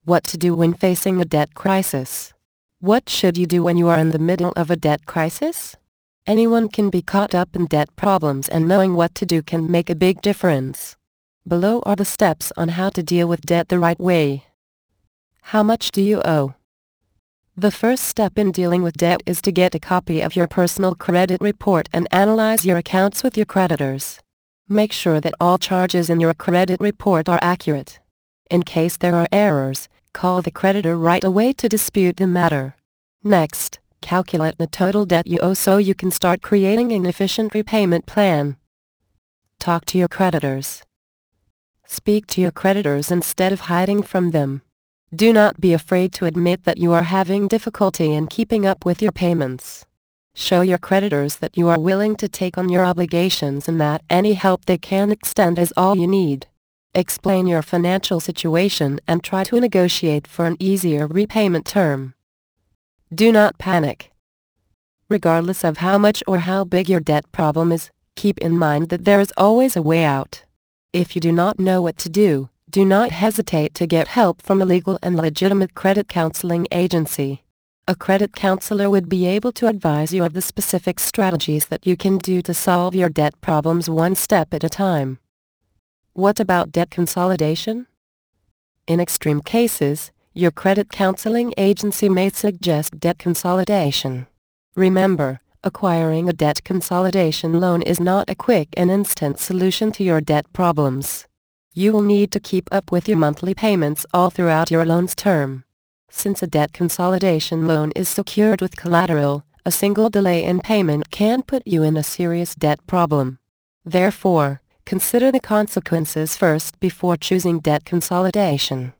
What to do when facing a debt crisis? What should you do when you are in the middle of a debt crisis? Anyone can be caught up in debt problems, and knowing what to do can make a big difference. Below are the steps on how to deal with debt the right way. How much do you owe? The first step in dealing with debt is to get a copy of your personal credit report and analyze your accounts with your creditors. Make sure that all charges in your credit report are accurate. In case there are errors, call the creditor right away to dispute the matter. Next, calculate the total debt you owe so you can start creating an efficient repayment plan. Talk to your creditors. Speak to your creditors instead of hiding from them. Do not be afraid to admit that you are having difficulty in keeping up with your payments. Show your creditors that you are willing to take on your obligations and that any help they can extend is all you need. Explain your financial situation and try to negotiate for an easier repayment term. Do not panic. Regardless of how much or how big your debt problem is, keep in mind that there is always a way out. If you do not know what to do, do not hesitate to get help from a legal and legitimate credit counseling agency. A credit counselor would be able to advise you of the specific strategies that you can do to solve your debt problems one step at a time. What about debt consolidation? In extreme cases, your credit counseling agency may suggest debt consolidation. Remember, acquiring a debt consolidation loan is not a quick and instant solution to your debt problems. You will need to keep up with your monthly payments all throughout your loan's term. Since a debt consolidation loan is secured with collateral, a single delay in payment can put you in a serious debt problem. Therefore, consider the consequences first before choosing debt consolidation.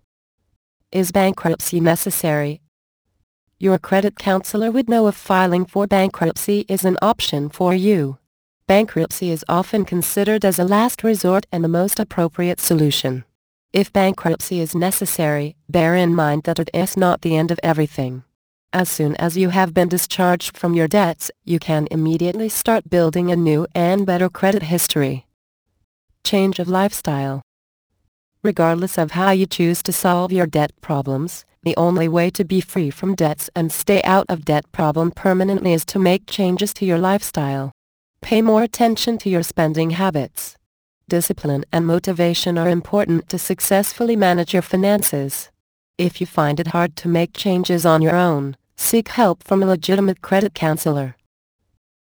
Is bankruptcy necessary? Your credit counselor would know if filing for bankruptcy is an option for you. Bankruptcy is often considered as a last resort and the most appropriate solution. If bankruptcy is necessary, bear in mind that it is not the end of everything. As soon as you have been discharged from your debts, you can immediately start building a new and better credit history. Change of lifestyle. Regardless of how you choose to solve your debt problems, the only way to be free from debts and stay out of debt problem permanently is to make changes to your lifestyle. Pay more attention to your spending habits. Discipline and motivation are important to successfully manage your finances. If you find it hard to make changes on your own, seek help from a legitimate credit counselor.